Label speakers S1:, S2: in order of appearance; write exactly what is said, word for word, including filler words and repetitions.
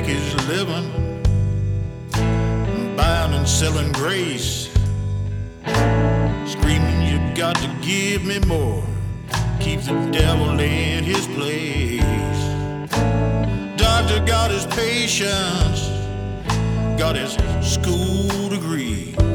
S1: make his living, buying and selling grace, screaming, you got to give me more, keep the devil in his place. Doctor got his patience, got his school degree,